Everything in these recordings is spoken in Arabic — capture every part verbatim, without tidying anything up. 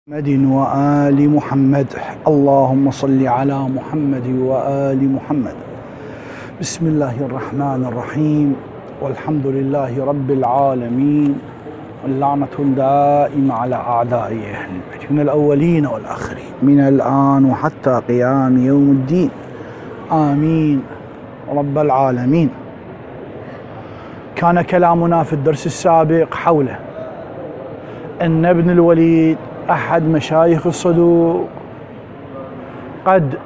محمد وآل محمد. اللهم صل على محمد وآل محمد. بسم الله الرحمن الرحيم، والحمد لله رب العالمين، واللعنة الدائمة على أعدائه من الأولين والآخرين من الآن وحتى قيام يوم الدين، آمين رب العالمين. كان كلامنا في الدرس السابق حول أن ابن الوليد أحد مشايخ الصدوق قد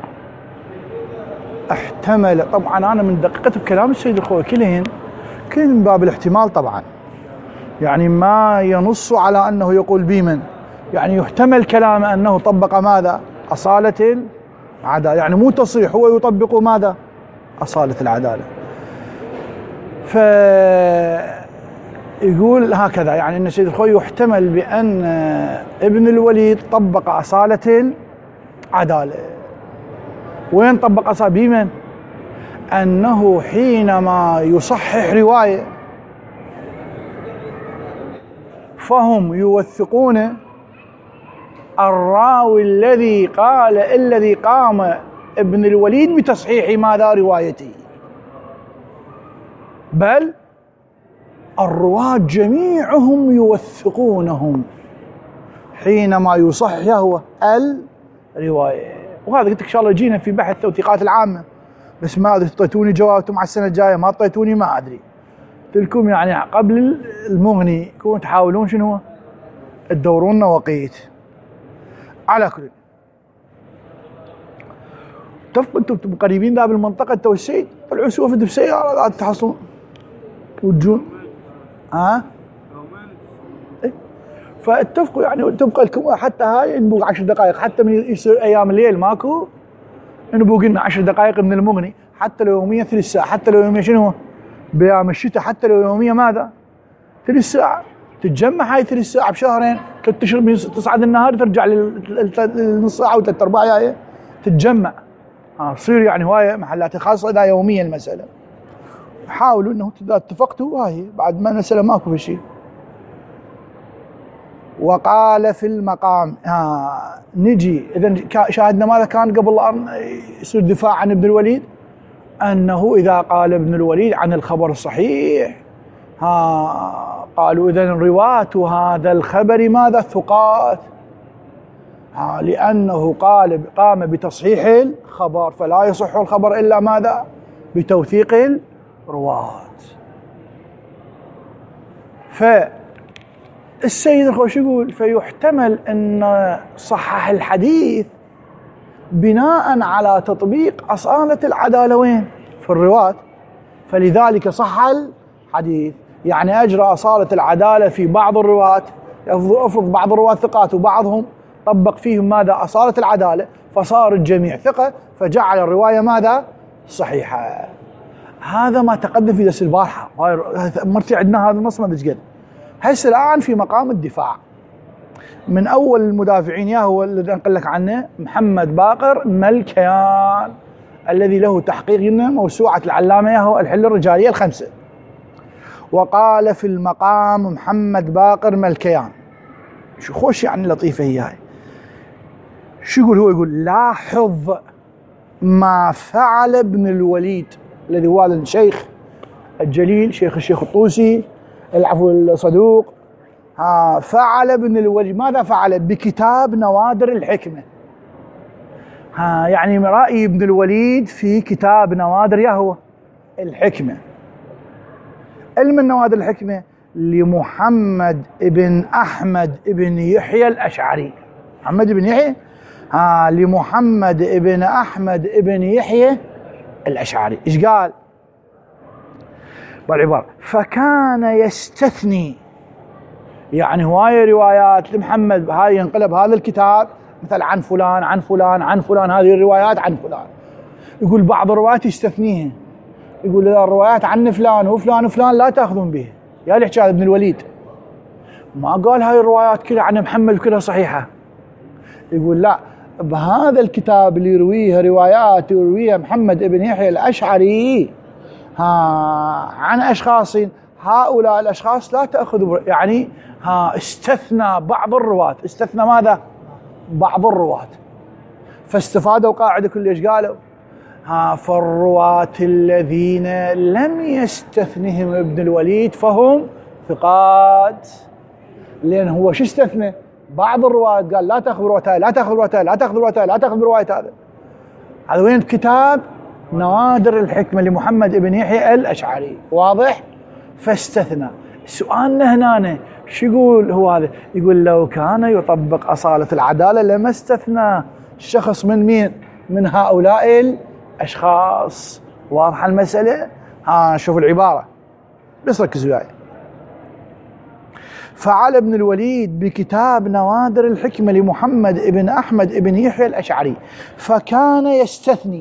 احتمل، طبعا أنا من دقيقة بكلام السيد الخوي كلهن كلهن من باب الاحتمال، طبعا يعني ما ينص على أنه يقول بمن، يعني يحتمل كلامه أنه طبق ماذا؟ أصالة العدالة، يعني مو تصريح، هو يطبق ماذا؟ أصالة العدالة. ف يقول هكذا، يعني أن السيد الخوي يحتمل بأن ابن الوليد طبق أصالة العدالة. وين طبق أصالة؟ بمن؟ أنه حينما يصحح رواية فهم يوثقون الراوي الذي قال الذي قام ابن الوليد بتصحيح ماذا؟ روايته، بل الرواة جميعهم يوثقونهم حينما يصحح هو الرواية. وهذا قلت لك إن شاء الله جينا في بحث التوثيقات العامة، بس ما أدري تعطوني جوابتم على السنة الجاية، ما أعطيتوني ما أدري. قلت لكم يعني قبل المغني كنتوا تحاولون شنو؟ تدورون وقيت. على كل اتفقوا انتم قريبين ذا بالمنطقة انت والسيد، طلعوا سوا في بسيارة لا تحصلون وتجون. ها؟ إيه؟ فاتفقوا يعني تبقى لكم حتى هاي نبوق عشر دقائق، حتى من يصير ايام الليل ماكو نبوق لنا عشر دقائق من المغني، حتى لو يوميا ثلث ساعة، حتى لو يوميا شنو؟ بأيام الشتاء حتى لو يوميا ماذا؟ ثلث ساعة. تتجمع هاي ثلث ساعة بشهرين، ثلاث اشهر تصعد النهار ترجع للنص ساعة وثلاث ارباع جاية تتجمع. ها تصير يعني هواية محلات خاصة إذا يوميا المسألة. حاولوا انه اذا اتفقتوا هاي بعد ما المسألة ماكو في شيء. وقال في المقام، ها نجي اذا شاهدنا ماذا كان قبل ان يصير دفاع عن ابن الوليد، انه اذا قال ابن الوليد عن الخبر الصحيح ها قالوا اذا رواة هذا الخبر ماذا؟ ثقات، ها لانه قال قام بتصحيح الخبر، فلا يصح الخبر الا ماذا؟ بتوثيق رواة. فالسيد الخوي شو يقول؟ فيحتمل ان صحح الحديث بناء على تطبيق أصالة العدالة وين؟ في الرواة، فلذلك صح الحديث، يعني أجرى أصالة العدالة في بعض الرواة، افرض بعض الرواة ثقات وبعضهم طبق فيهم ماذا؟ أصالة العدالة، فصار الجميع ثقة، فجعل الرواية ماذا؟ صحيحة. هذا ما تقدم في درس البارحة، مرتي عندنا هذا النص ما ادري قد. هسه الآن في مقام الدفاع، من أول المدافعين يا هو الذي أنقل لك عنه محمد باقر ملكيان، الذي له تحقيق موسوعة العلامة يا هو الحل الرجالية الخمسة. وقال في المقام محمد باقر ملكيان، شو خوش يعني لطيفة هي هاي. شو يقول هو؟ يقول لاحظ ما فعل ابن الوليد الذي هو هذا الشيخ الجليل، شيخ الشيخ الطوسي العفو الصدوق، ها فعل ابن الوليد ماذا فعل؟ بكتاب نوادر الحكمة. ها يعني رأي ابن الوليد في كتاب نوادر يهوى الحكمة. علم النوادر الحكمة لمحمد ابن أحمد ابن يحيى الأشعري، محمد ابن يحيى ها لمحمد ابن أحمد ابن يحيى الأشعري. إيش قال؟ بالعبارة فكان يستثني، يعني هواية روايات لمحمد هاي ينقلب هذا الكتاب مثلا عن فلان عن فلان عن فلان، هذه الروايات عن فلان. يقول بعض الروايات يستثنيها، يقول إذا الروايات عن فلان وفلان وفلان لا تأخذون به. يا الحكي هذا ابن الوليد ما قال هاي الروايات كلها عن محمد كلها صحيحة، يقول لا، بهذا الكتاب اللي يرويها روايات يرويها محمد ابن يحيى الأشعري ها عن أشخاص، هؤلاء الأشخاص لا تأخذوا، يعني ها استثنى بعض الرواة، استثنى ماذا؟ بعض الرواة، فاستفادوا قاعدة كل ايش قالوا؟ ها فالرواة الذين لم يستثنهم ابن الوليد فهم ثقات. لأن هو شو استثنى؟ بعض الرواة قال لا تأخذ برواية، لا تأخذ برواية، لا تأخذ برواية، لا تأخذ برواية هذا. هذا وين؟ كتاب نوادر الحكمة لمحمد بن يحيى الأشعري، واضح؟ فاستثنى. سؤالنا هنا شو يقول هو هذا؟ يقول لو كان يطبق أصالة العدالة لما استثنى الشخص من مين؟ من هؤلاء الأشخاص. واضحة المسألة؟ ها شوف العبارة بس ركزوا وياي. فعل ابن الوليد بكتاب نوادر الحكمة لمحمد بن أحمد بن يحيى الأشعري، فكان يستثني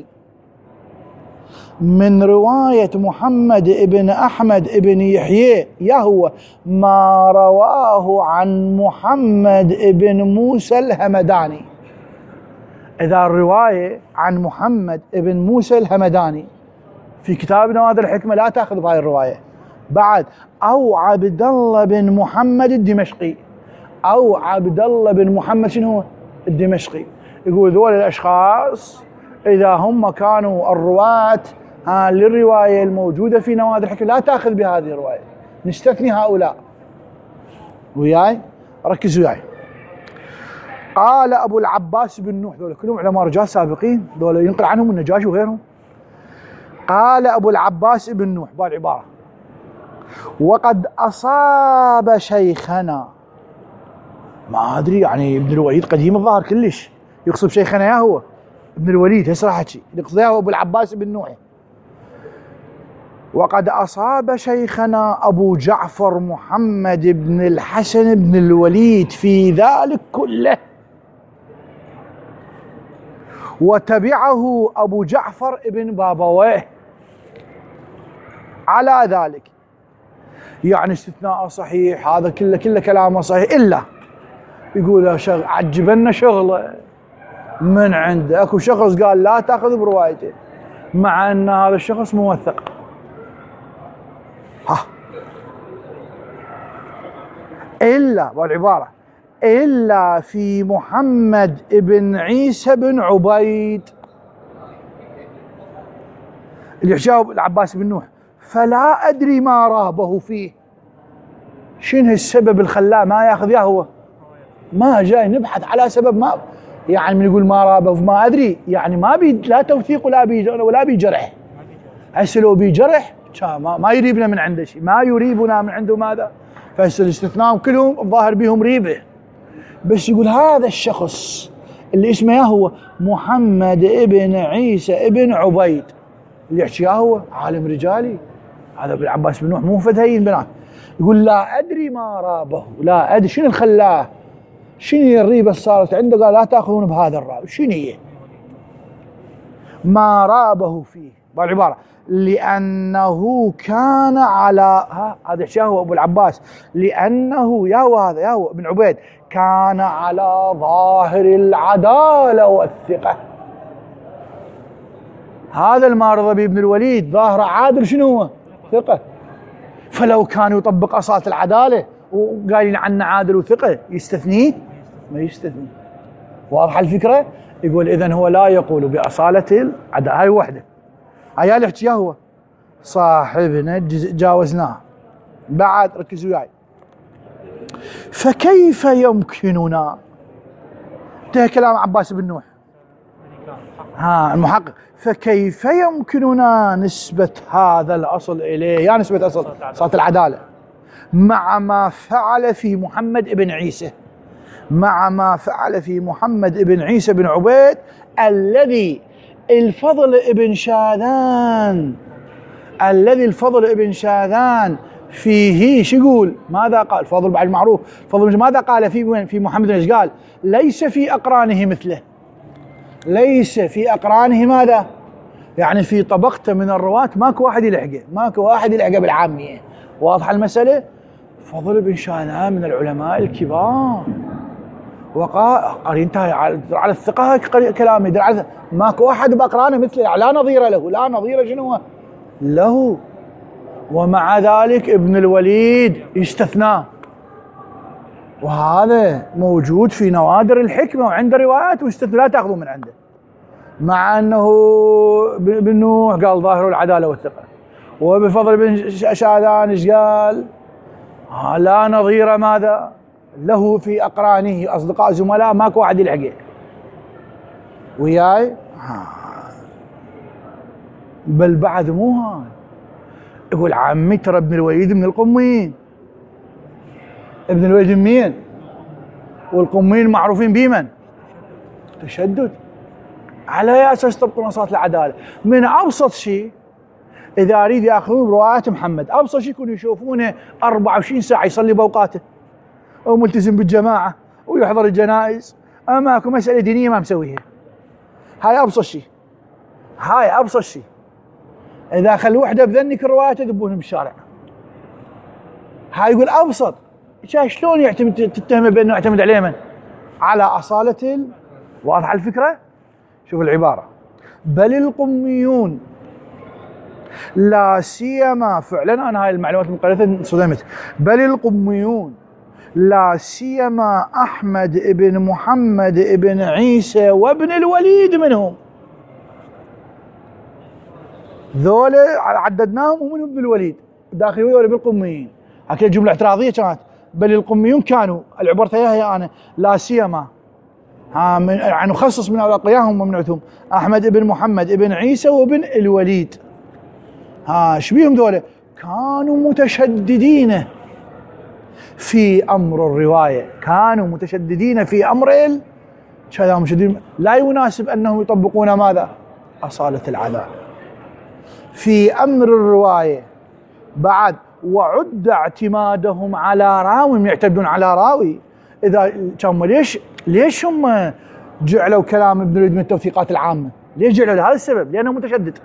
من رواية محمد بن أحمد بن يحيى يهو ما رواه عن محمد بن موسى الهمداني. إذا الرواية عن محمد بن موسى الهمداني في كتاب نوادر الحكمة لا تأخذ بهاي الرواية. بعد أو عبد الله بن محمد الدمشقي، أو عبد الله بن محمد شنو هو؟ الدمشقي. يقول ذول الأشخاص إذا هم كانوا الرواة ها للرواية الموجودة في نوادر الحكمة لا تأخذ بهذه الرواية، نستثني هؤلاء. وياي؟ ركزوا وياي. قال أبو العباس بن نوح، ذول كلهم علماء رجال سابقين، ذول ينقل عنهم النجاشي وغيرهم. قال أبو العباس بن نوح بالعبارة: وقد أصاب شيخنا. ما أدري يعني ابن الوليد قديم الظاهر كلش، يقصد شيخنا يا هو ابن الوليد، هسه راح أحكي يقصد يا هو أبو العباس بن نوح. وقد أصاب شيخنا أبو جعفر محمد بن الحسن بن الوليد في ذلك كله، وتبعه أبو جعفر بن بابويه على ذلك. يعني استثناء صحيح، هذا كله كله كلامه صحيح، إلا يقول شغل عجبنا شغله من عنده، اكو شخص قال لا تأخذ بروايته مع أن هذا الشخص موثق. ها إلا والعبارة إلا في محمد بن عيسى بن عبيد اللي يجاوب العباس بن نوح، فلا أدري ما رابه فيه. شنو السبب اللي خلاه ما ياخذ ياه؟ هو ما جاي نبحث على سبب، ما يعني من يقول ما رابه ما أدري، يعني ما بي لا توثيق ولا بي ولا بيجرح. هسه لو بيجرح ما, ما يريبنا من عنده شيء، ما يريبنا من عنده ماذا؟ فهسه الاستثناء كلهم الظاهر بهم ريبه، بس يقول هذا الشخص اللي اسمه يا هو محمد ابن عيسى ابن عبيد اللي يحكي يا هو عالم رجالي، هذا ابن عباس بن نوح مو فتهين بنات. يقول لا أدري ما رابه، لا أدري شنو اللي خلاه، شنو هي الريبة اللي صارت عنده قال لا تأخذون بهذا الراوي، شنو هي؟ ما رابه فيه بالعبارة لأنه كان على هذا الشيء هو أبو العباس، لأنه يا هو هذا يا هو ابن عبيد كان على ظاهر العدالة والثقة. هذا المارض بابن الوليد ظاهر عادل شنو هو؟ ثقة. فلو كان يطبق أصالة العدالة وقايلين عنه عادل وثقة يستثنيه؟ ما يستثني. واضحة الفكرة؟ يقول إذن هو لا يقول بأصالة العدالة. هاي وحدة. عيال اللي يحكي هو صاحبنا جاوزناه. بعد ركزوا وياي. فكيف يمكننا، ده كلام عباس بن نوح ها المحقق، فكيف يمكننا نسبة هذا الأصل إليه، يعني نسبة أصل صارت العدالة مع ما فعل في محمد بن عيسى، مع ما فعل في محمد بن عيسى بن عبيد الذي الفضل ابن شاذان، الذي الفضل ابن شاذان فيه شو يقول؟ ماذا قال؟ الفضل بعد المعروف، الفضل ماذا قال في في محمد؟ ايش قال؟ ليس في أقرانه مثله، ليس في أقرانه ماذا؟ يعني في طبقته من الرواة ماكو واحد يلحقه، ماكو واحد يلحقه بالعامية. واضحة المسألة؟ فضل بن شاذان من العلماء الكبار، وقال ينتهي على الثقة كلامي يدل على ماكو واحد بأقرانه مثله، لا نظير له، لا نظير شنو له. ومع ذلك ابن الوليد يستثناه، وهذا موجود في نوادر الحكمة وعند روايات واستثناء لا تأخذوا من عنده، مع أنه بن نوح قال ظاهر العدالة والثقة، وبفضل بن شاذان ايش قال؟ لا نظير ماذا له في أقرانه أصدقاء زملاء ماكو واحد يلحقه وياي. بل بعد مو هاي، يقول عمي ترى ابن الوليد من القميين. ابن الوليد من مين؟ والقميين معروفين بمن؟ تشدد. على اي اساس تطبقون اصالة العدالة؟ من ابسط شيء اذا اريد ياخذون بروايات محمد، ابسط شيء يكونوا يشوفونه أربعة وعشرين ساعة يصلي باوقاته وملتزم بالجماعة ويحضر الجنائز، اماكو مسألة دينية ما مسويها. هاي ابسط شيء، هاي ابسط شيء. اذا خلوا وحده بذنك الروايات يذبونهم بالشارع. هاي يقول ابسط. شلون يعتمد تتهمه بانه يعتمد عليه من؟ على اصالة ال... واضحة الفكرة؟ شوف العبارة: بل القميون لا سيما، فعلا انا هاي المعلومات المقررة انصدمت، بل القميون لا سيما احمد ابن محمد ابن عيسى وابن الوليد منهم. ذولا عددناهم ومنهم ابن الوليد داخلين ولا بالقميين. هكذا جملة اعتراضية كانت، بل القميون كانوا، العبارة هي انا لا سيما، ها من يعني نخصص من اقياهم ومنعتهم احمد ابن محمد ابن عيسى وابن الوليد. ها شبيهم ذولا؟ كانوا متشددين في امر الروايه، كانوا متشددين في امر ال كذا مشددين، لا يناسب انهم يطبقون ماذا؟ اصاله العداله في امر الروايه. بعد وعد اعتمادهم على راوي، يعتمدون على راوي. اذا كانوا ليش ليش هم جعلوا كلام ابن الوليد من التوثيقات العامه؟ ليش جعلوا؟ لهذا السبب، لانه متشدد.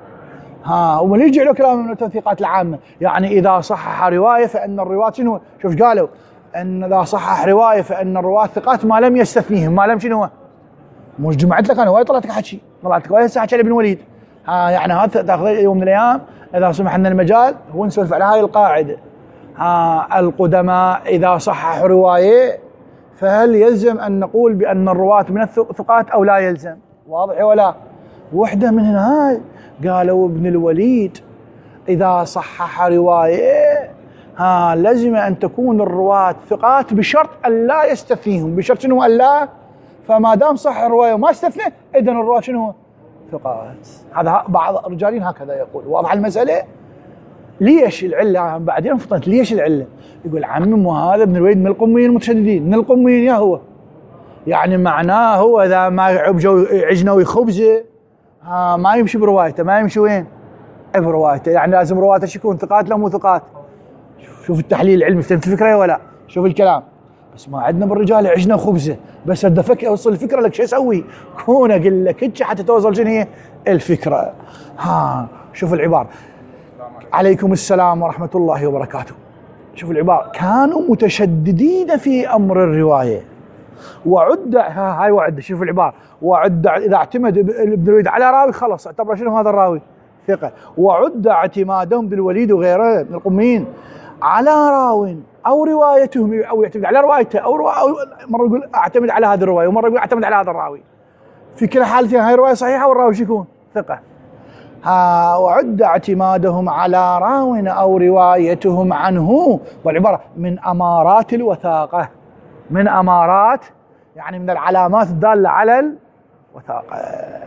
ها وليش جعلوا كلام من التوثيقات العامه؟ يعني اذا صحح روايه فان الرواة شنو؟ شوف قالوا ان اذا صحح روايه فان الرواة ثقات ما لم يستثنيهم، ما لم شنو؟ مش جمعت لك انا وايد طلعت لك حكي، طلعت لك وايد هسه حكي على ابن الوليد. ها يعني هذا تاخذ يوم من الايام اذا سمح لنا المجال هو نسولف على هاي القاعده. ها القدماء اذا صححوا روايه فهل يلزم ان نقول بان الرواة من الثقات او لا يلزم؟ واضح ولا؟ وحده من هنا هاي قالوا ابن الوليد اذا صحح روايه ها لزم ان تكون الرواة ثقات بشرط ان لا يستثنيهم، بشرط شنو؟ ان لا، فما دام صح الروايه وما استثنى اذا الرواة شنو؟ ثقات. هذا بعض الرجالين هكذا يقول. واضح المساله؟ ليش العله؟ بعدين فطنت ليش العله؟ يقول عمي مو هذا ابن الوليد من القميين المتشددين، من القميين يا هو، يعني معناه هو اذا ما عبجوا عجنه وخبزه ها ما يمشي بروايته، ما يمشي وين؟ بروايته، يعني لازم رواته يكون ثقات لا مو ثقات. شوف التحليل العلمي، فهمت الفكره ولا؟ شوف الكلام. بس ما عندنا بالرجال عجنه وخبزه، بس بدي افكر اوصل الفكره لك شو اسوي؟ كون اقول لك هيك حتى توصل شنو هي الفكره. ها شوف العباره. عليكم السلام ورحمه الله وبركاته. شوف العباره: كانوا متشددين في امر الروايه وعد، هاي وعد، شوف العباره: وعد اذا اعتمد ابن الوليد على راوي خلص اعتبر شنو هذا الراوي؟ ثقه. وعد اعتمادهم ابن الوليد وغيره من القميين على راو او روايتهم، او يعتمد على روايته او, روا... أو مره يقول اعتمد على هذه الروايه ومره يقول اعتمد على هذا الراوي. في كلا حالتين هاي روايه صحيحه والراوي شو يكون؟ ثقه. ها وعد اعتمادهم على راو او روايتهم عنه، والعباره من امارات الوثاقه، من امارات يعني من العلامات الداله على الوثاقه.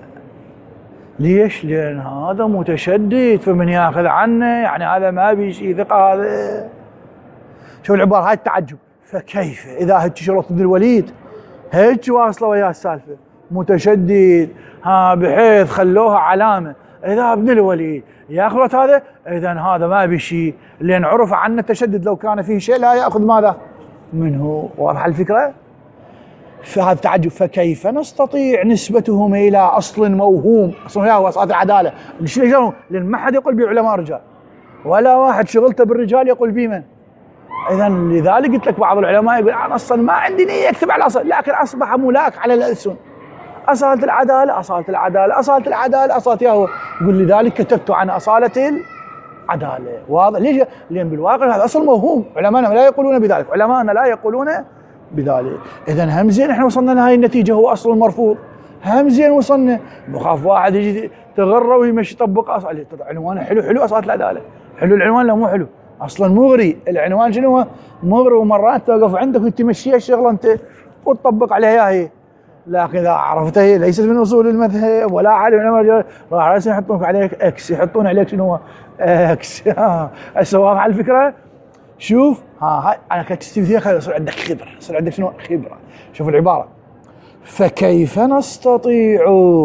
ليش؟ لان هذا متشدد فمن ياخذ عنه يعني هذا ما بي شيء ثقه. هذا شوف العباره هاي التعجب: فكيف اذا هيك شرط ابن الوليد هيك واصله وياه السالفه متشدد، ها بحيث خلوها علامه اذا ابن الوليد ياخذ هذا اذا هذا ما بي شيء، لان عرف عنه التشدد لو كان فيه شيء لا ياخذ ماذا منه. واضحه الفكره؟ فهذا تعجب: فكيف نستطيع نسبتهم الى اصل موهوم؟ اصلا هو اصل العداله. ليش؟ لان ما حد يقول بعلماء الرجال ولا واحد شغلته بالرجال يقول بمن. اذا لذلك قلت لك بعض العلماء يقول انا اصلا ما عندي نيه اكتب على الاصل، لكن اصبح ملاك على الالسن. اصاله العداله، اصاله العداله، اصاله العداله، اصاله يا هو. يقول لذلك كتبت عن اصاله عداله. واضح ليش؟ لان بالواقع هذا اصل موهوم، علماءنا لا يقولون بذلك، علماءنا لا يقولون بذلك. اذا هم زين احنا وصلنا لهذه النتيجه، هو اصل المرفوض، هم زين وصلنا. بخاف واحد يجي تغرى ويمشي يطبق اصل عنوانه حلو حلو اصالة العداله، حلو العنوان لا مو حلو، اصلا مغري العنوان شنو هو؟ مغري، ومرات توقف عندك وتمشيها الشغله انت وتطبق عليها هي، لكن اذا عرفتها هي ليست من اصول المذهب ولا عالم راح راسا يحطون عليك اكس، يحطون عليك شنو هو؟ اكس. هسه واضح على الفكره؟ شوف ها هاي انا كنت تستفيد فيها، يصير عندك خبره، يصير عندك شنو؟ خبره. شوف العباره: فكيف نستطيع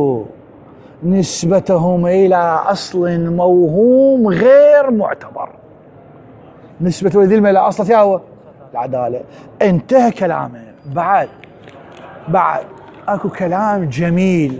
نسبتهم الى اصل موهوم غير معتبر؟ نسبة ذي الى اصل هو العداله. انتهى كلامه. بعد بعد اكو كلام جميل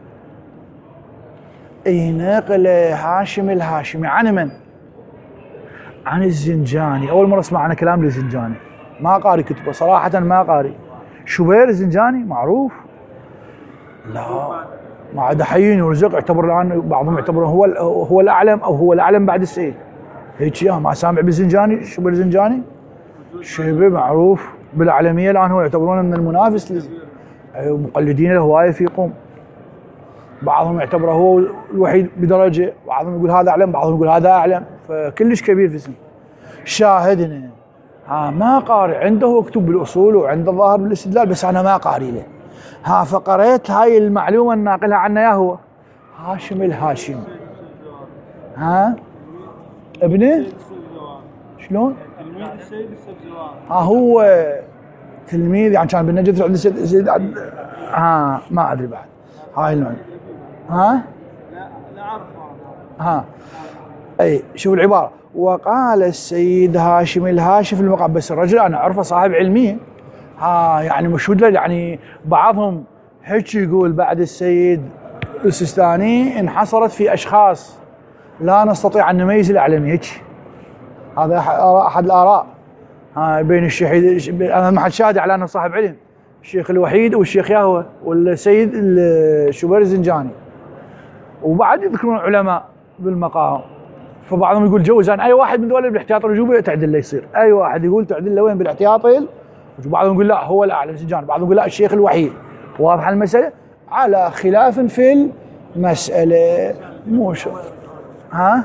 ينقل هاشم الهاشمي عن من؟ عن الزنجاني. اول مره اسمع عن كلام للزنجاني، ما قاري كتبه صراحه، ما قاري. شوبير الزنجاني معروف؟ لا، مع دحين ورزق يعتبر الان بعضهم يعتبره هو هو الاعلم او هو الاعلم بعد السيد. هيك يا ما سامع بالزنجاني؟ شوبير الزنجاني شيبه معروف بالاعلاميه الان، هو يعتبرونه من المنافس، مقلدين الهوايه في قوم. بعضهم يعتبره هو الوحيد بدرجه، بعضهم يقول هذا اعلم، بعضهم يقول هذا اعلم، فكلش كبير في السن. شاهدنا ها ما قارئ، عنده كتب بالاصول وعنده ظاهر بالاستدلال، بس انا ما قاري له. ها فقريت هاي المعلومه الناقلها عنا يا هو هاشم الهاشمي. ها ابنه شلون؟ تلميذ السيد السبزواني. ها هو تلميذ يعني كان بالنجف عند السيد السيد ها ما ادري بعد هاي النوع. ها؟ لا لا اعرف. ها اي شوف العباره: وقال السيد هاشم الهاشمي في المقام، بس الرجل انا اعرفه صاحب علميه، ها يعني مشهود له، يعني بعضهم هيك يقول بعد السيد السيستاني انحصرت في اشخاص لا نستطيع ان نميز الاعلامي، هيك هذا احد الاراء. ها بين الشيخ، انا محل شاهد على انه صاحب علم، الشيخ الوحيد والشيخ ياهو والسيد الشوبير الزنجاني، وبعد يذكرون علماء بالمقام. فبعضهم يقول جوز اي واحد من دول بالاحتياط الوجوبي تعدل له يصير، اي واحد يقول تعدل له وين بالاحتياط، وبعضهم يقول لا هو الاعلى الزنجاني، بعضهم يقول لا الشيخ الوحيد. واضحه المساله؟ على خلاف في المساله. مو شو ها؟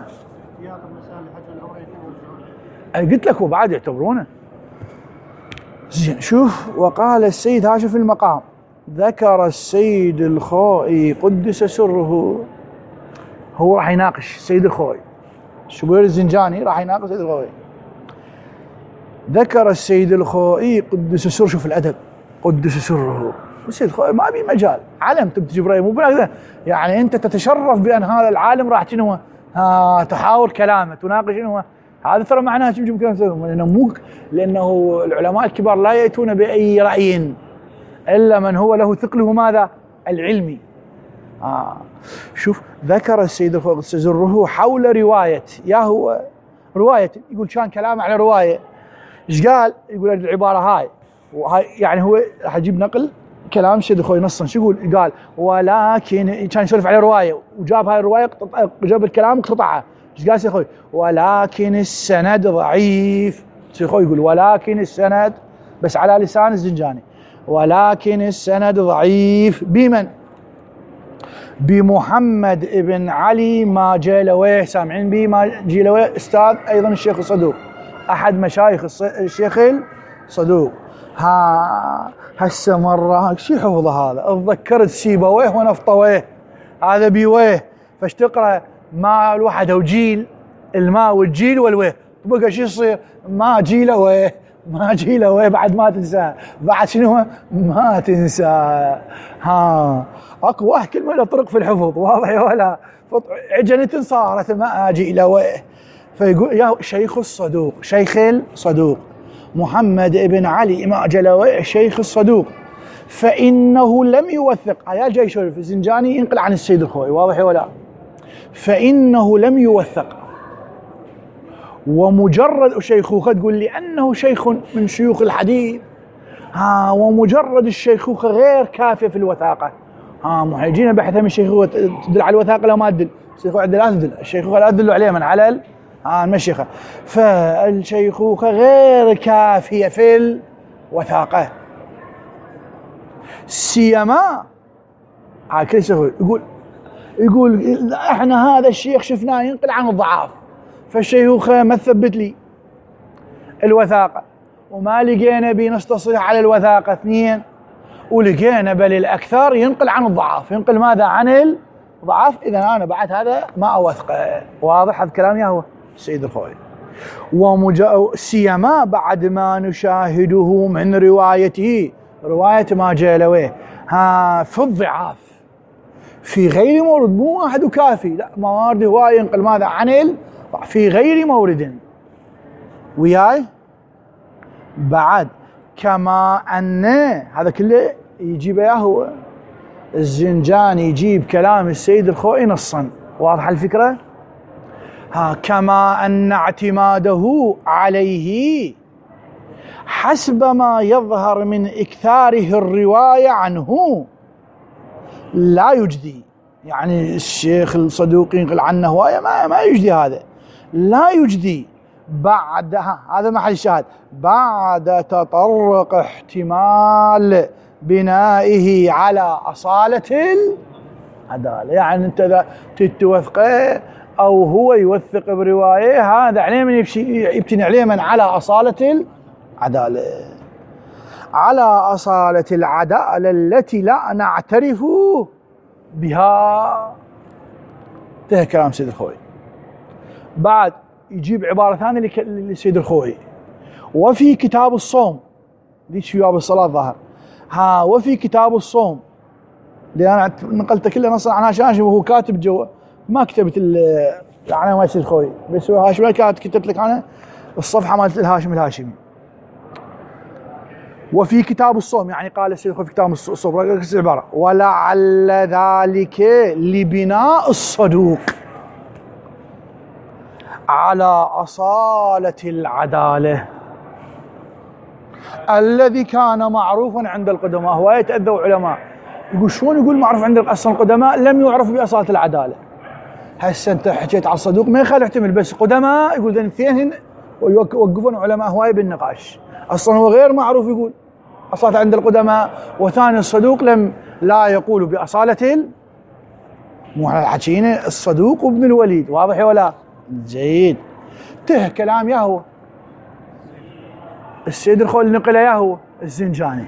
قلت لك وبعد يعتبرونه زين. شوف: وقال السيد هاشم في المقام: ذكر السيد الخوئي قدس سره. هو راح يناقش السيد الخوئي، الشوبير الزنجاني راح يناقش السيد الخوئي. ذكر السيد الخوئي قدس سره، شوف الادب، قدس سره. السيد الخوئي ما ابي مجال، علم تبي تجيب رايه مو بهذا، يعني انت تتشرف بان هذا العالم راح شنو ها تحاور كلامه، تناقش شنو هذا، ترى معناها شو كلام سوي، لانه مو لانه العلماء الكبار لا ياتون باي راي الا من هو له ثقله ماذا؟ العلمي. آه. شوف: ذكر السيد الخوئي سره حول روايه، يا هو روايه، يقول كان كلامه على روايه. ايش قال؟ يقول العباره هاي، وهاي يعني هو راح يجيب نقل كلام السيد الخوئي نصا. شو يقول؟ قال: ولكن كان يسولف على روايه وجاب هاي الروايه، جاب الكلام قطعه. ايش قال السيد الخوئي؟ ولكن السند ضعيف. السيد الخوئي يقول ولكن السند، بس على لسان الزنجاني، ولكن السند ضعيف. بمن؟ بمحمد ابن علي ما جيلويه. سامعين به ما جيلويه؟ استاذ ايضا الشيخ الصدوق، احد مشايخ الشيخ الصدوق. ها هسه مره شو حفظه هذا؟ اتذكرت سيبويه ونفطويه، هذا بيويه، فاش تقرا ما الوحده وجيل الماء والجيل والويه، بقى شو يصير؟ ما جيلويه، ما جيلويه، بعد ما تنسى، بعد شنو ما تنسى. ها اكو واحد كلمه له طرق في الحفظ، واضح ولا عجنة صارت ما جيلويه. فيقول يا شيخ الصدوق، شيخ الصدوق محمد ابن علي ما جلويه شيخ الصدوق، فإنه لم يوثق. عيال جاي يشوف الزنجاني ينقل عن السيد الخوئي، واضح ولا؟ فإنه لم يوثق، ومجرد شيخوخة، تقول لأنه شيخ من شيوخ الحديث، ها ومجرد الشيخوخة غير كافية في الوثاقة. ها محيجين بحثها من الشيخوخة تدل على الوثاقة، لو ما تدل الشيخوخة لا تدل، الشيخوخة لا تدل عليه من على ها المشيخة. فالشيخوخة غير كافية في الوثاقة، سيما ها كل شيخ يقول يقول احنا هذا الشيخ شفناه ينقل عن الضعاف، فالشيخوخة ما تثبت لي الوثاقة، وما لقينا بنستصيح على الوثاقة اثنين، ولقينا بل الأكثر ينقل عن الضعاف. ينقل ماذا؟ عن الضعاف. إذا أنا بعد هذا ما أوثقه. واضح هذا الكلام يا هو السيد الخوئي. ومجا... سيما بعد ما نشاهده من روايته، رواية ماجالويه ها في الضعاف في غير مورد، مو واحد وكافي، لا موارد هواية ينقل ماذا؟ عن ال... في غير مورد. وياي بعد كما أن هذا كله يجيب إياه هو الزنجاني، يجيب كلام السيد الخوئي نصا. واضح الفكرة؟ ها كما أن اعتماده عليه حسب ما يظهر من إكثاره الرواية عنه لا يجدي. يعني الشيخ الصدوق ينقل عنه هواية ما, ما يجدي، هذا لا يجدي بعد هذا محل الشاهد، بعد تطرق احتمال بنائه على أصالة العدالة. يعني انت اذا تتوثقه او هو يوثق بروايه، هذا عليه من يبتني عليه من على أصالة العدالة، على أصالة العدالة التي لا نعترف بها. انتهى كلام سيد الخوئي. بعد يجيب عبارة ثانية للسيد الخوئي: وفي كتاب الصوم، ذيك في باب الصلاة ظهر، ها وفي كتاب الصوم، اللي أنا نقلت كله نصا عن هاشم وهو كاتب جوا، ما كتبت العناوين مال السيد الخوئي، بس هو هاشم كتبت لك أنا الصفحة مالت الهاشم الهاشمي. وفي كتاب الصوم، يعني قال السيد الخوئي في كتاب الصوم عبارة: ولعل ذلك لبناء الصدوق على أصالة العدالة الذي كان معروفا عند القدماء. هو يتأذوا علماء يقول شلون يقول معروف عند أصلا القدماء لم يعرف بأصالة العدالة. هسه انت حكيت على الصدوق ما يخالف احتمال، بس قدماء يقول ذن اثنين ويوقفون علماء هواي بالنقاش. اصلا هو غير معروف يقول أصالة عند القدماء، وثاني الصدوق لم لا يقول بأصالة ال... مو احنا حكينا الصدوق وابن الوليد. واضح ولا؟ جيد. ته كلام يا هو السيد الخوئي اللي نقله يا هو الزنجاني.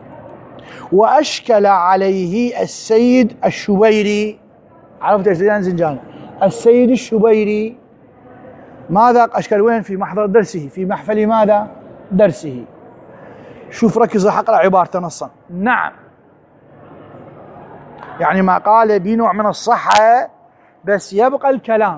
وأشكل عليه السيد الشبيري. عرفت ايش الزنجاني؟ السيد الشبيري ماذا أشكل؟ وين؟ في محضر درسه، في محفل ماذا؟ درسه. شوف ركز راح أقرأ عبارته نصا. نعم، يعني ما قال بنوع من الصحة، بس يبقى الكلام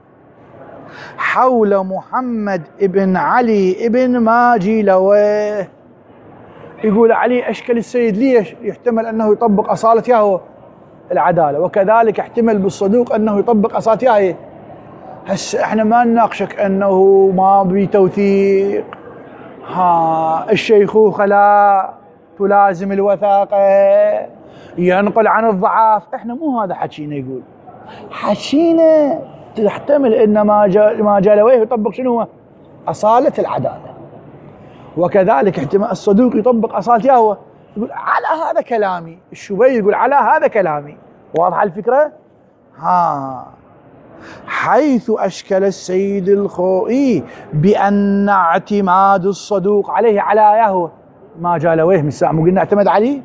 حول محمد ابن علي ابن ماجلويه. يقول علي أشكل السيد ليش؟ يحتمل أنه يطبق أصالة ياهو العدالة، وكذلك يحتمل بالصدوق أنه يطبق أصالة ياهو. هسه احنا ما نناقشك أنه ما بتوثيق، ها الشيخوخة لا تلازم الوثاقة، ينقل عن الضعاف. احنا مو هذا حكينا. يقول حكينا تحتمل ان ما ما جالويه يطبق شنو؟ أصالة العدالة، وكذلك احتمال الصدوق يطبق أصالة ياهو. يقول على هذا كلامي. الشبيري يقول على هذا كلامي. واضحة الفكرة؟ ها حيث أشكل السيد الخوئي بأن اعتماد الصدوق عليه على ياهو ما جالويه من ساعة، مو قلنا اعتمد عليه،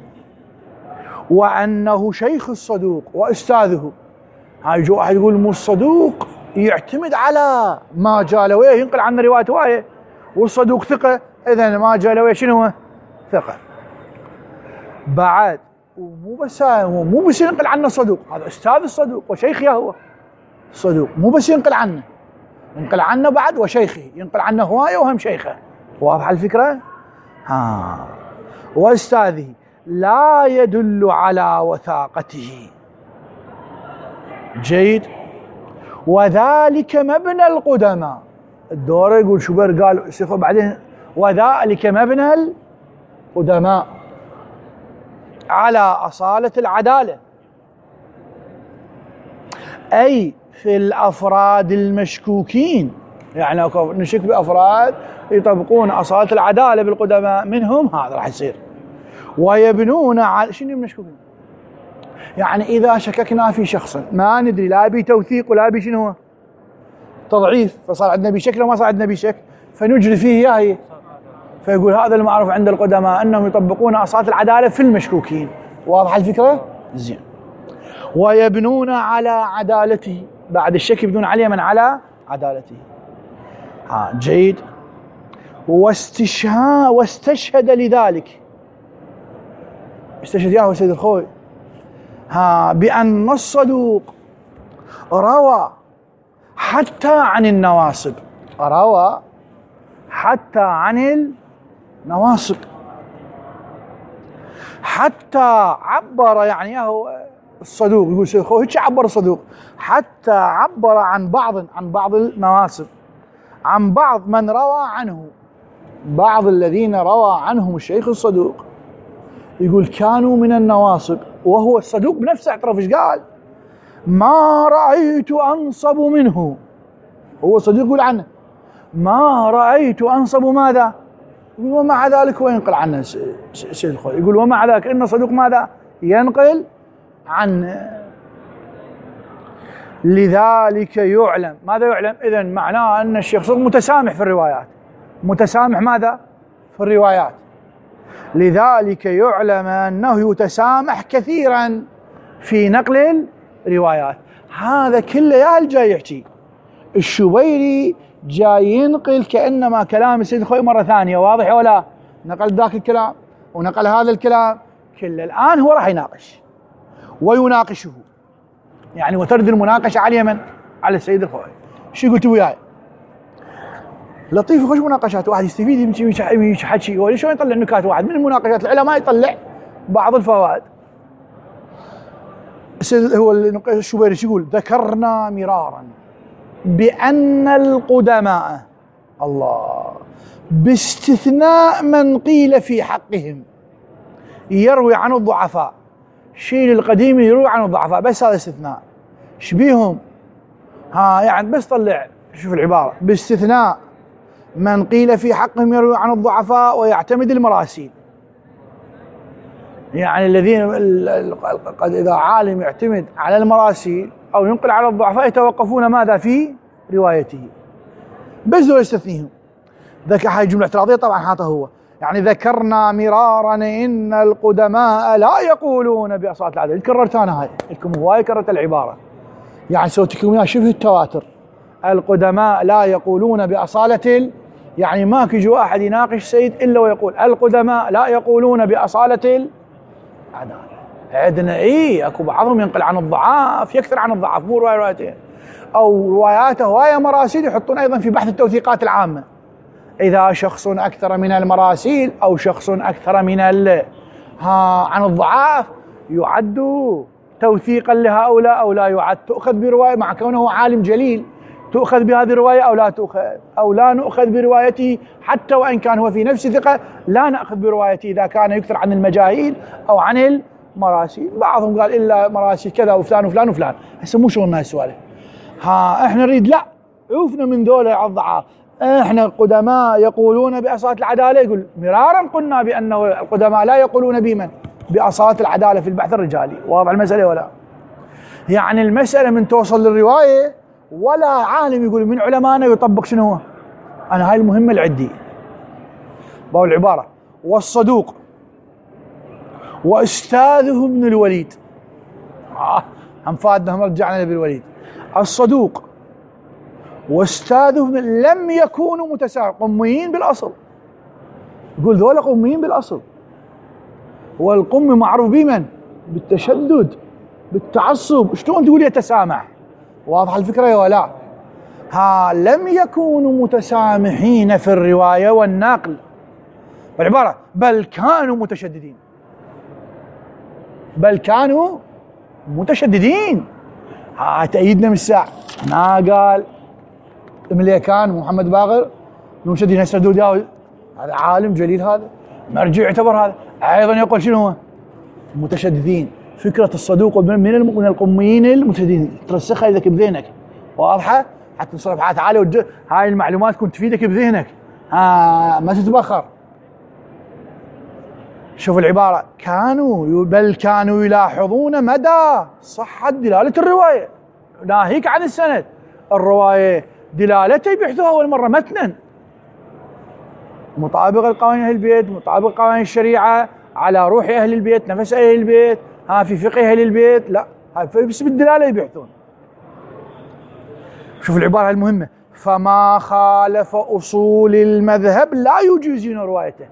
وأنه شيخ الصدوق وأستاذه. هاي جو واحد يقول مو الصدوق يعتمد على ما جالويه، ينقل عنا رواية وايه، والصدوق ثقة، إذا ما جالويه شنو؟ ثقة. بعد ومو بس مو بس ينقل عنا الصدوق، هذا أستاذ الصدوق وشيخ ياهو الصدوق، مو بس ينقل عنه، ينقل عنه بعد وشيخه، ينقل عنه هواية وهم شيخه. واضح الفكرة؟ ها وأستاذه لا يدل على وثاقته. جيد. وذلك مبنى القدماء. الدورة يقول شوبير قال سيخو بعدين وذلك مبنى القدماء على أصالة العدالة، أي في الأفراد المشكوكين يعني نشك بأفراد يطبقون أصالة العدالة بالقدماء منهم، هذا راح يصير. ويبنون على شنو مشكوكين؟ يعني إذا شككنا في شخص ما ندري، لا بي توثيق ولا بي شنو هو تضعيف، فصار عندنا بشك لو ما صار عندنا بشك فنجري فيه ياهي، فيقول هذا المعروف عند القدماء أنهم يطبقون أصالة العدالة في المشكوكين. واضحة الفكرة؟ زين. ويبنون على عدالته، بعد الشك يبنون عليه من على عدالته. ها جيد. واستشهاد واستشهد لذلك، استشهد ياهو سيد الخوي ها بأن الصدوق روى حتى عن النواصب، روى حتى عن النواصب، حتى عبر، يعني ياهو الصدوق يقول سيد الخوي هيك عبر الصدوق، حتى عبر عن بعض عن بعض النواصب، عن بعض من روى عنه، بعض الذين روى عنهم الشيخ الصدوق يقول كانوا من النواصب، وهو الصدوق بنفسه اعترف ايش قال؟ ما رأيت أنصب منه، هو الصدوق يقول عنه ما رأيت أنصب ماذا؟ يقول ومع ذلك هو ينقل عنه سيد الخوي، يقول ومع ذلك إن الصدوق ماذا؟ ينقل عنه. لذلك يعلم، ماذا يعلم؟ إذن معناه أن الشيخ صدوق متسامح في الروايات، متسامح ماذا؟ في الروايات. لذلك يعلم أنه يتسامح كثيرا في نقل الروايات. هذا كله يا هل جاي يحكي الشبيري، جاي ينقل كأنما كلام السيد الخوي مرة ثانية، واضح ولا؟ نقل ذاك الكلام ونقل هذا الكلام كله، الآن هو راح يناقش ويناقشه، يعني وترد المناقشة على اليمن على السيد الخوي. شو قلت وياي؟ لطيف خوش مناقشات، واحد يستفيد يمشي حكي، هو شلون يطلع نكات واحد من المناقشات؟ العلماء يطلع بعض الفوائد. هو الشبيري شو يقول؟ ذكرنا مرارا بأن القدماء، الله، باستثناء من قيل في حقهم، يروي عن الضعفاء، شيل القديم يروي عن الضعفاء، بس هذا استثناء. شبيهم؟ ها يعني بس طلع، شوف العبارة، باستثناء من قيل في حقهم يروي عن الضعفاء ويعتمد المراسيل. يعني الذين قد إذا عالم يعتمد على المراسيل أو ينقل على الضعفاء يتوقفون ماذا في روايته، بس دول يستثنيهم. ذاك هاي جملة اعتراضية طبعا حاطه هو، يعني ذكرنا مرارا إن القدماء لا يقولون بأصالة العدالة. كررت أنا هاي لكم هواي، كررت العبارة، يعني سويتكم إياها شبه التواتر. القدماء لا يقولون بأصالة ال... يعني ما يجي واحد يناقش سيد إلا ويقول القدماء لا يقولون بأصالة العدالة. عندنا إيه أكو بعضهم ينقل عن الضعاف، يكثر عن الضعاف، مو رواية روايتين أو رواياته هواية مراسيل يحطون أيضا في بحث التوثيقات العامة. إذا شخص أكثر من المراسيل أو شخص أكثر من ال... ها عن الضعاف يعد توثيقا لهؤلاء أو لا يعد، تؤخذ برواية مع كونه عالم جليل، تؤخذ بهذه الرواية أو لا تؤخذ، أو لا نؤخذ بروايته حتى وإن كان هو في نفس ثقة، لا نأخذ بروايته إذا كان يكثر عن المجاهيل أو عن المراسيل. بعضهم قال إلا مراسيل كذا وفلان وفلان وفلان، هسه مو شغلنا هالسوالف. ها احنا نريد لا عوفنا من ذولا على الضعاف، احنا القدماء يقولون بأصالة العدالة. يقول مرارا قلنا بأنه القدماء لا يقولون بمن؟ بأصالة العدالة في البحث الرجالي. واضح المسألة ولا؟ يعني المسألة من توصل للرواية ولا عالم يقول من علمائنا يطبق شنو هو. أنا هاي المهمة اللي عندي. بقول العبارة والصدوق وأستاذه ابن الوليد، آه هم فادنا، هم رجعنا لابن الوليد. الصدوق واستاذه لم يكونوا متساويين، قميين بالأصل. يقول ذولا قميين بالأصل، والقم معروف بمن؟ بالتشدد، بالتعصب. شلون تقول يتسامح؟ واضح الفكرة يا ولا؟ ها لم يكونوا متسامحين في الرواية والنقل والعبارة، بل كانوا متشددين، بل كانوا متشددين. ها تأييدنا من الساعة ما قال المليكان محمد باقر المشددين هسه دول، هذا عالم جليل، هذا مرجع يعتبر، هذا أيضا يقول شنو هو؟ متشددين. فكرة الصدوق من من القميين المتشددين ترسخها إذا بذهنك، واضحة؟ حتى صفحات عالية وتج... هاي المعلومات تكون تفيدك بذهنك، ها ما تتبخر. شوف العبارة، كانوا بل كانوا يلاحظون مدى صحة دلالة الرواية، ناهيك عن السند. الرواية دلالتها يبحثوها أول مرة متنا مطابق لقوانين أهل البيت، مطابق قوانين الشريعة، على روح أهل البيت، نفس أهل البيت، ها في فقه أهل البيت، لا هاي بس بالدلالة يبحثون. شوف العبارة المهمة، فما خالف أصول المذهب لا يجوزون روايته.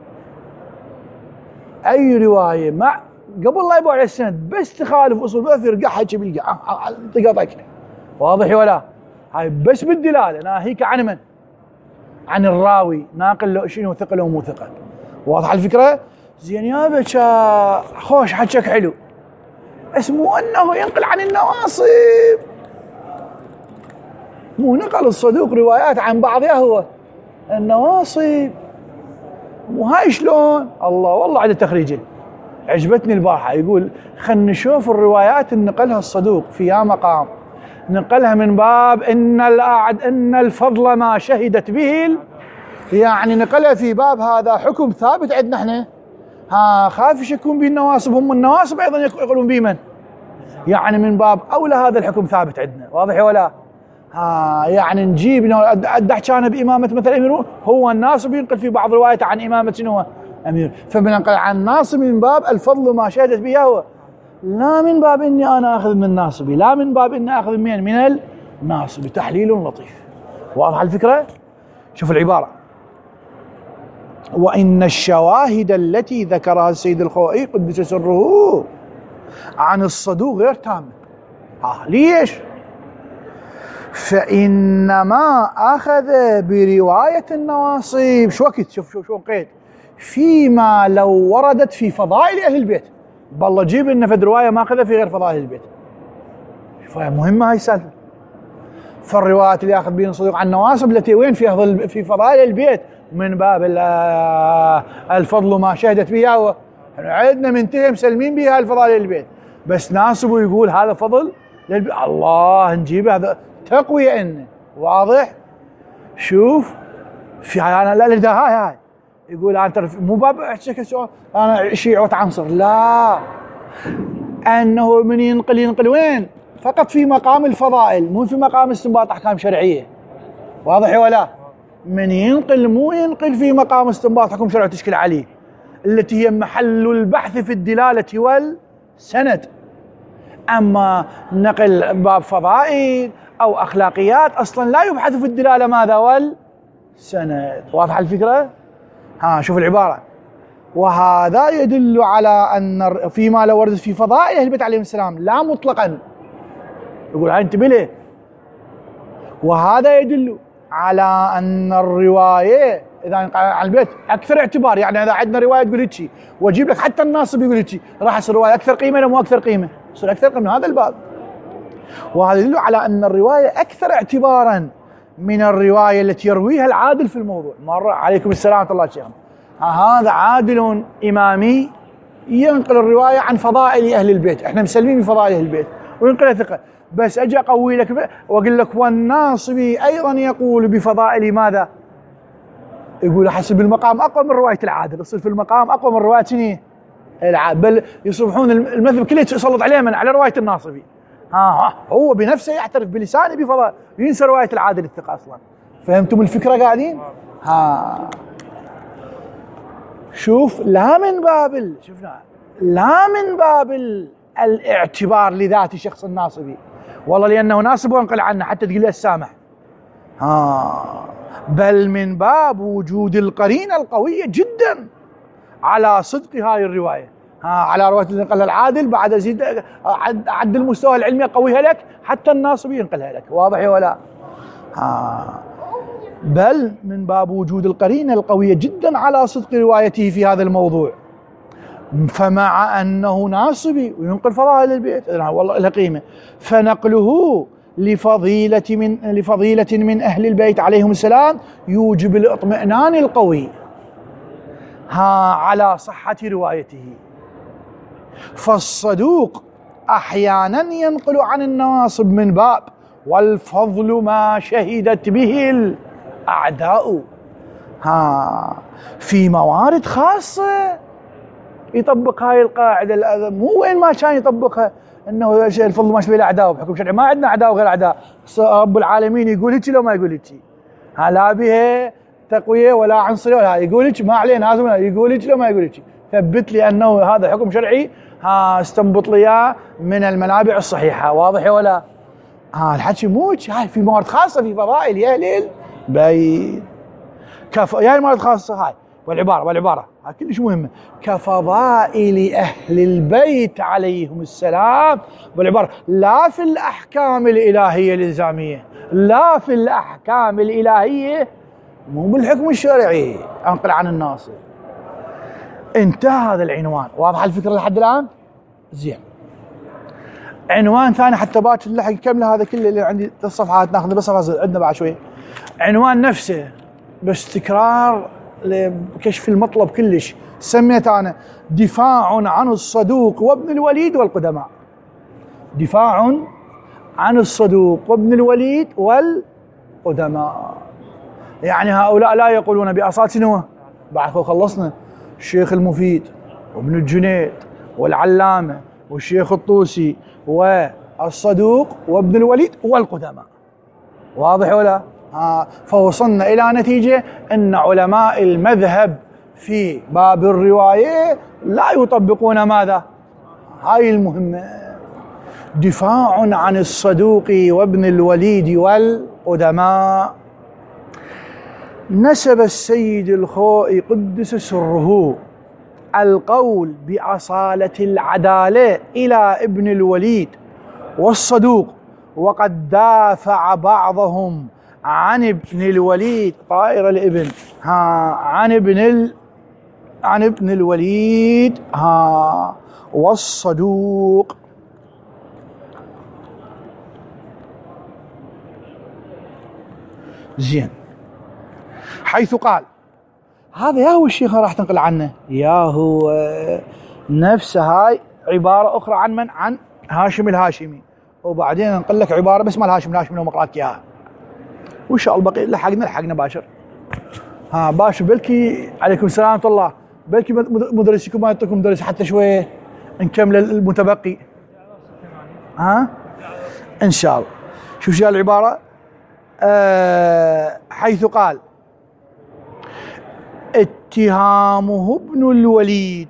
أي رواية مع قبل لا يبقى على السند بس تخالف أصول المذهب يرقعها كي بالقع طقطك، واضح ولا؟ هاي بس بالدلالة، ناهيك عن من؟ عن الراوي، ناقل له شنو ثقل ومو ثقل. واضح الفكرة؟ زين يا باشا خوش حكيك حلو، اسمه أنه ينقل عن النواصب، مو نقل الصدوق روايات عن بعضها هو النواصب. وهاي شلون؟ الله والله عند تخريجه عجبتني البارحة، يقول خلنا نشوف الروايات اللي نقلها الصدوق في يا مقام، نقلها من باب ان الأعد ان الفضل ما شهدت به، يعني نقلها في باب هذا حكم ثابت عندنا احنا، ها خاف يكون به النواصب، هم النواصب ايضا يقولون به من؟ يعني من باب اولى هذا الحكم ثابت عندنا، واضح ولا؟ ها يعني نجيب ادح كان بامامه مثلا امير، هو الناصب ينقل في بعض روايته عن امامه شنو امير، فبننقل عن الناصب من باب الفضل ما شهدت به هو، لا من باب اني انا اخذ من ناصبي، لا من باب اني اخذ من من الناصبي. تحليل لطيف، واضح الفكره؟ شوف العباره، وان الشواهد التي ذكرها السيد الخوئي قدس سره عن الصدوق غير تامه. ها ليش؟ فإنما أخذ برواية النواصب شو وقت، شوف شوف شو قيد، فيما لو وردت في فضائل أهل البيت، بالله جيب لنا فد رواية ما أخذها في غير فضائل البيت. مهمة هاي السالفة. فالروايات اللي ياخذ بين الصدوق عن النواصب التي وين في في فضائل البيت من باب الفضل ما شهدت به، عندنا منتهي مسلمين بها الفضائل البيت، بس ناصب ويقول هذا فضل للبيت، الله نجيب هذا تقوية إنه، واضح؟ شوف في انا لا لا هاي هاي يقول انت مو باب انا شيعة عنصر، لا، انه من ينقل ينقل وين؟ فقط في مقام الفضائل، مو في مقام استنباط احكام شرعيه، واضح ولا؟ من ينقل مو ينقل في مقام استنباط حكم شرعي تشكل عليه، التي هي محل البحث في الدلاله والسند. اما نقل باب فضائل او اخلاقيات اصلا لا يبحث في الدلاله ماذا والسند، واضح الفكره؟ ها شوف العباره، وهذا يدل على ان فيما لو وردت في فضائل اهل البيت عليهم السلام لا مطلقا، يقول هاي انتبه له، وهذا يدل على ان الروايه اذا عن البيت اكثر اعتبار، يعني اذا عندنا روايه تقول هيك واجيب لك حتى الناصب يقول هيك، راح يصير الروايه اكثر قيمه ولا مو اكثر قيمه؟ يصير اكثر قيمه من هذا الباب. وهذا يدل على ان الروايه اكثر اعتبارا من الروايه التي يرويها العادل في الموضوع. مره عليكم السلام ورحمه الله شيخنا، هذا عادل امامي ينقل الروايه عن فضائل اهل البيت، احنا مسلمين بفضائل اهل البيت وينقلها ثقه، بس اجي اقوي لك واقول لك والناصبي ايضا يقول بفضائل ماذا؟ يقول حسب المقام اقوى من روايه العادل، يصير في المقام اقوى من روايه شنو؟ العادل، بل يصبحون المذهب كله يسلط عليه من على روايه الناصبي. ها, ها هو بنفسه يعترف بلسانه بفضائل، ينسى روايه العادل الثقه اصلا. فهمتم الفكره قاعدين؟ ها شوف، لا من باب شفنا لا من باب الاعتبار لذات شخص الناصبي، والله لانه ناصب وانقل عنه حتى تقول له السامح، ها بل من باب وجود القرينه القويه جدا على صدق هاي الروايه، ها على روايه اللي نقلها العادل بعد ازيد عد المستوى العلمي اقويها لك حتى الناصبي ينقلها لك، واضح ولا؟ ها بل من باب وجود القرينه القويه جدا على صدق روايته في هذا الموضوع، فمع انه ناصبي وينقل فضائل البيت والله لها قيمه، فنقله لفضيله من لفضيله من اهل البيت عليهم السلام يوجب الاطمئنان القوي ها على صحه روايته. فالصدوق احيانا ينقل عن النواصب من باب والفضل ما شهدت به الأعداء. ها في موارد خاصة يطبق هاي القاعدة، مو وين ما كان يطبقها انه الفضل ما شبه الاعداء بحكم شرعي. ما عندنا اعداء وغير اعداء، رب العالمين يقول هيك لو ما يقول هيك، ها لا بها تقويه ولا عنصريه ولا يقول هيك، ما عليه لازم يقول هيك لو ما يقول هيك. ثبت لي انه هذا حكم شرعي، ها استنبط لي اياه من المنابع الصحيحه. واضح ولا؟ ها الحكي مو هاي في موارد خاصه، في فضائل يا ليل بين كف يا الموارد خاصه هاي. والعباره والعباره هاي كلش مهمه، كفضائل اهل البيت عليهم السلام. والعباره لا في الاحكام الالهيه الالزاميه، لا في الاحكام الالهيه، مو بالحكم الشرعي انقل عن الناصر. انتهى هذا العنوان. واضح الفكره لحد الان؟ زين. عنوان ثاني حتى باكر نلحق نكمل هذا كله اللي عندي الصفحات، ناخذ بس صفحات عندنا بعد شويه. عنوان نفسه بس تكرار لكشف المطلب كلش، سميت انا دفاع عن الصدوق وابن الوليد والقدماء. دفاع عن الصدوق وابن الوليد والقدماء، يعني هؤلاء لا يقولون بأصالة شنو؟ بعد خلصنا الشيخ المفيد وابن الجنيد والعلامة والشيخ الطوسي والصدوق وابن الوليد والقدماء. واضح ولا؟ آه فوصلنا إلى نتيجة أن علماء المذهب في باب الرواية لا يطبقون ماذا؟ هاي المهمة، دفاع عن الصدوق وابن الوليد والقدماء. نسب السيد الخوئي قدس سره القول بأصالة العدالة إلى ابن الوليد والصدوق، وقد دافع بعضهم عن ابن الوليد طائر الابن ها عن ابن ال... عن ابن الوليد ها والصدوق. زين. حيث قال هذا يا هو الشيخ راح تنقل عنه، يا هو نفس هاي عبارة أخرى عن من؟ عن هاشم الهاشمي. وبعدين ننقل لك عبارة بس مال هاشم الهاشمي لو ما قرأت إياها. وإن شاء الله بقي لحقنا لحقنا باشر. ها باشر بلكي عليكم السلام ورحمة الله، بلكي مدرسكم ما يعطيكم مدرس حتى شوية نكمل المتبقي. ها إن شاء الله. شوف شو العبارة؟ أه حيث قال اتهامه ابن الوليد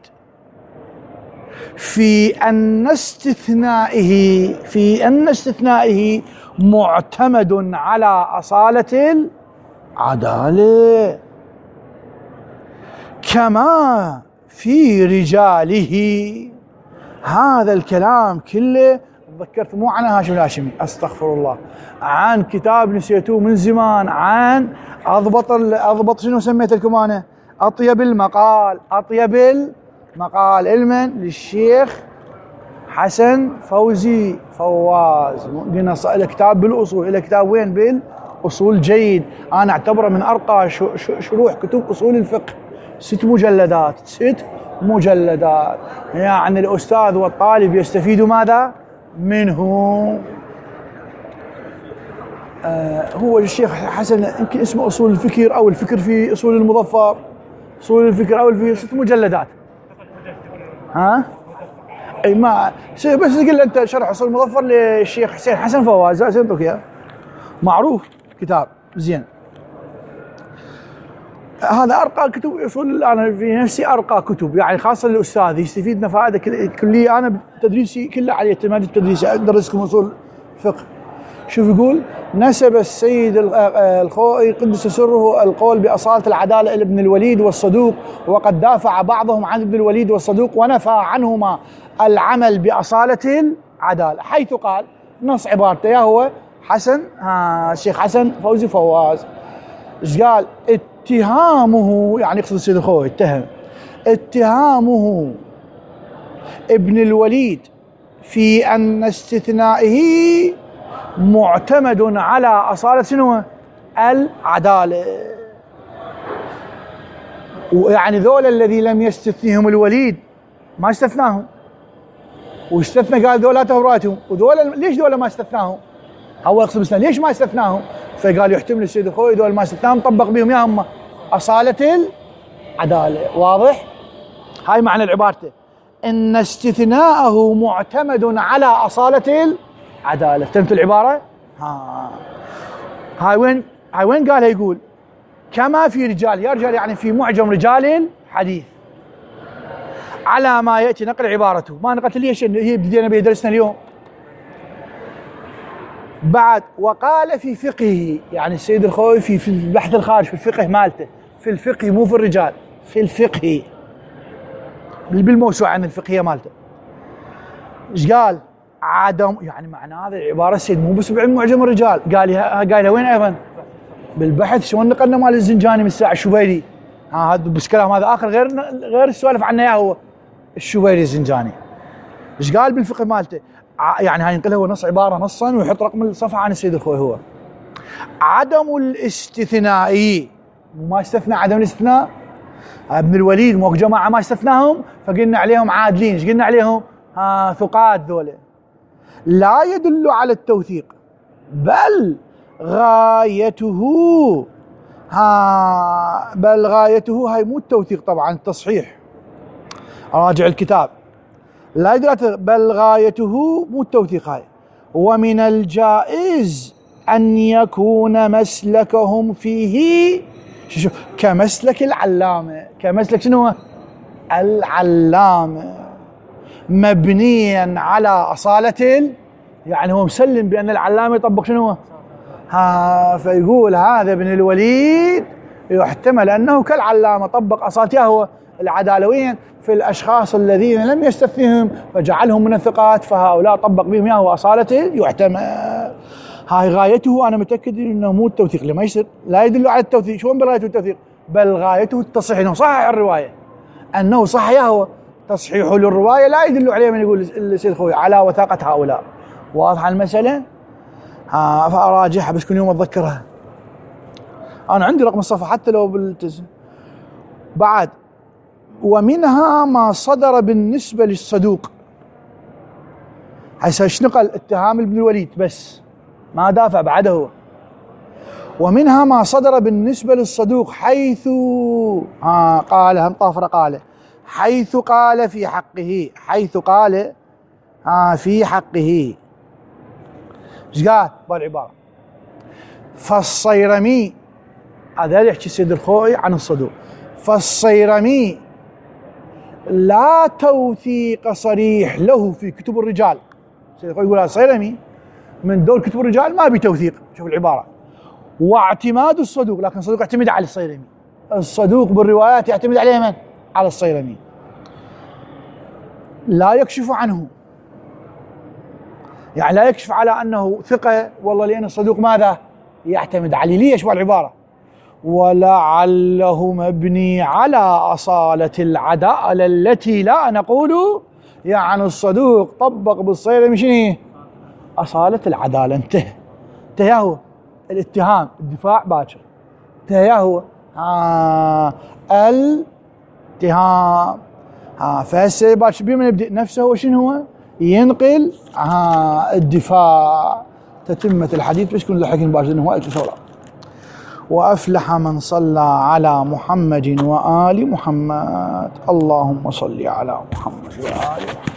في أن استثنائه في أن استثنائه معتمد على أصالة العدالة، كما في رجاله. هذا الكلام كله تذكرت مو عن هاشم الهاشمي، استغفر الله، عن كتاب نسيتوه من زمان، عن اضبط اضبط شنو سميت لكم انا؟ اطيب المقال. اطيب المقال علما للشيخ حسن فوزي فواز. قلنا له كتاب بالاصول، له كتاب وين؟ بالاصول جيد، انا اعتبره من ارقى شروح كتب اصول الفقه. ست مجلدات ست مجلدات يعني الاستاذ والطالب يستفيد ماذا؟ منه. آه هو الشيخ حسن يمكن اسمه اصول الفكر او الفكر في اصول المظفر، اصول الفكر او في ست مجلدات. ها؟ اي ما بس قل انت شرح اصول المظفر للشيخ حسين حسن فواز، زين اياه معروف كتاب زين. هذا ارقى كتب اصول، انا في نفسي ارقى كتب يعني خاصه للاستاذ يستفيدنا فائده كليه. انا تدريسي كله على اعتماد التدريسي، ادرسكم اصول فقه. شوف يقول نسب السيد الخوئي قدس سره القول باصاله العداله الى ابن الوليد والصدوق، وقد دافع بعضهم عن ابن الوليد والصدوق ونفى عنهما العمل باصاله العداله، حيث قال نص عبارته يا هو حسن ها الشيخ حسن فوزي فواز. ايش قال؟ اتهامه يعني يقصد السيد الخوئي، اتهم اتهامه ابن الوليد في ان استثنائه معتمد على اصاله شنو؟ العداله. ويعني ذول الذي لم يستثنيهم الوليد ما استثناهم، واستثنى قال ذولاته براتهم، وذول ليش ذولا ما استثناهم؟ هو يقصد بالسنة ليش ما استثناهم؟ فقال يحتمل السيد الخوئي دول ما استثناهم طبق بهم يا هم أصالة العدالة. واضح؟ هاي معنى عبارته، إن استثناءه معتمد على أصالة العدالة. فهمت العبارة؟ ها هاي وين هاي وين قالها؟ يقول كما في رجال، يا رجال يعني في معجم رجال الحديث، على ما يأتي نقل عبارته. ما نقلت ليش هي بدينا بها درسنا اليوم. بعد وقال في فقهه، يعني السيد الخوئي في في البحث الخارج في الفقه مالته، في الفقه مو في الرجال، في الفقه بالموسوعة عن الفقهية مالته. ايش قال؟ عدم، يعني معنى هذا العبارة السيد مو بس بعلم معجم الرجال، قالها قايلها وين ايضا؟ بالبحث. شلون نقلنا مال الزنجاني من الساعة الشبيري، ها هذا بس كلام هذا اخر غير غير السوالف عنه اياه هو الشبيري الزنجاني. ايش قال بالفقه مالته؟ يعني هاي ينقلها هو نص عبارة نصا ويحط رقم الصفحة عن السيد الخوئي. هو عدم الاستثنائي، ما استثنى عدم الاستثناء. ابن الوليد مو جماعة ما استثناهم فقلنا عليهم عادلين. ايش قلنا عليهم؟ ها ثقات ذولا. لا يدل على التوثيق، بل غايته ها بل غايته هاي مو التوثيق طبعا، التصحيح. راجع الكتاب. لا يدل، بل غايته مو التوثيق. هاي ومن الجائز أن يكون مسلكهم فيه شو كمسلك العلامة. كمسلك شنو؟ العلامة، مبنيا على أصالة، يعني هو مسلم بأن العلامة يطبق شنو؟ ها فيقول هذا ابن الوليد يحتمل أنه كالعلامة طبق أصالته هو العدالة وين؟ في الأشخاص الذين لم يستثنهم فجعلهم من الثقات، فهؤلاء طبق بهم هو أصالته يحتمل. هاي غايته. أنا متأكد أنه مو التوثيق، لما يصير لا يدل على التوثيق. شلون بغايته التوثيق؟ بل غايته التصحيح، أنه صحح الرواية، أنه صحيح هو تصحيح للرواية لا يدل عليه من يقول السيد الخوئي على وثاقة هؤلاء. واضحة المسألة؟ ها فأراجعها بس كل يوم أتذكرها. أنا عندي رقم الصفحة حتى لو بالتز. بعد ومنها ما صدر بالنسبة للصدوق. هسه ايش نقل؟ اتهام ابن الوليد بس ما دافع بعده هو. ومنها ما صدر بالنسبة للصدوق حيث ها قال هم طافرة قال حيث قال في حقه، حيث قال ها في حقه. ايش قال بالعبارة؟ فالصيرمي، هذا يحكي السيد الخوئي عن الصدوق. فالصيرمي لا توثيق صريح له في كتب الرجال. السيد الخوئي يقول الصيرمي من دول كتب الرجال ما بتوثيق. شوف العبارة. واعتماد الصدوق، لكن الصدوق يعتمد على الصيرمي. الصدوق بالروايات يعتمد عليه من؟ على الصيرمي. لا يكشف عنه، يعني لا يكشف على أنه ثقة والله، لأن الصدوق ماذا؟ يعتمد عليه. ليش بالعبارة؟ ولعله مبني على أصالة العدالة التي لا نقول يعني الصدوق طبق بالصيرمي شنو؟ أصالة العدالة. انتهى انتهى هو الاتهام، الدفاع باكر انتهى هو آه الاتهام. ها فهسه باكر بما يبدأ نفسه هو شنو هو؟ ينقل آه الدفاع. تتمة الحديث بس كن لحقن باكر انه هو الثورة. وأفلح من صلى على محمد وآل محمد. اللهم صل على محمد وآل محمد.